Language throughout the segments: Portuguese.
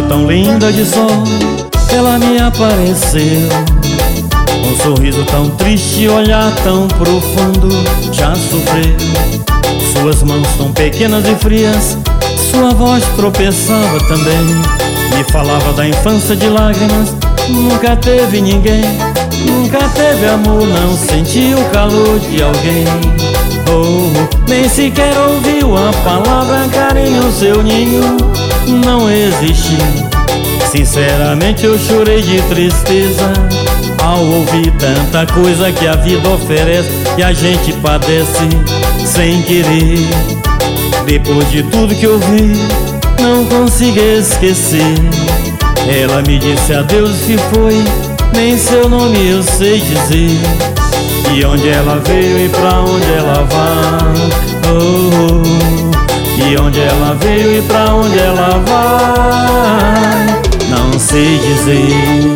tão linda de sol, ela me apareceu. Um sorriso tão triste, olhar tão profundo, já sofreu. Suas mãos tão pequenas e frias, sua voz tropeçava também. Me falava da infância de lágrimas, nunca teve ninguém. Nunca teve amor, não sentiu o calor de alguém. Oh, nem sequer ouviu a palavra carinho, seu ninho não existe. Sinceramente eu chorei de tristeza ao ouvir tanta coisa que a vida oferece e a gente padece sem querer. Depois de tudo que eu vi, não consigo esquecer. Ela me disse adeus e se foi, nem seu nome eu sei dizer. E onde ela veio e pra onde ela vai, oh, oh. E onde ela veio e pra onde ela vai, não sei dizer.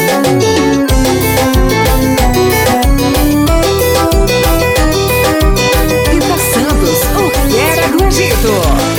Rita Santos, o que era do Egito.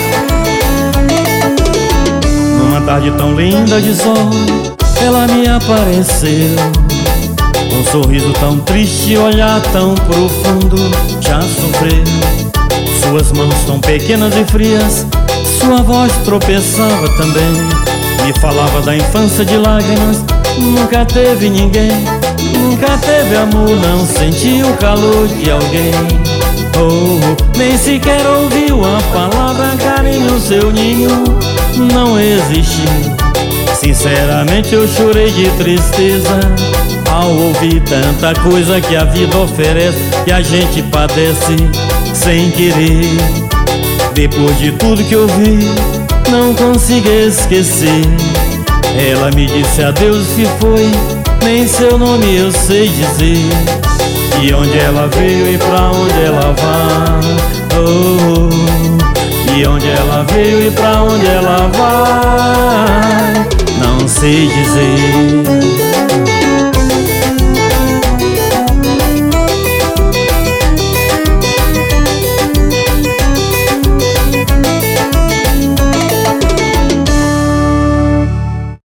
Numa tarde tão linda de sol, ela me apareceu. Um sorriso tão triste, olhar tão profundo, já sofreu. Suas mãos tão pequenas e frias, sua voz tropeçava também. Me falava da infância de lágrimas, nunca teve ninguém. Nunca teve amor, não sentiu o calor de alguém. Oh, nem sequer ouviu a palavra carinho, seu ninho não existe. Sinceramente eu chorei de tristeza ao ouvir tanta coisa que a vida oferece e a gente padece sem querer. Depois de tudo que eu vi, não consigo esquecer. Ela me disse adeus e se foi, nem seu nome eu sei dizer. E onde ela veio e pra onde ela vai, oh, oh. E onde ela veio e pra onde ela vai, não sei dizer.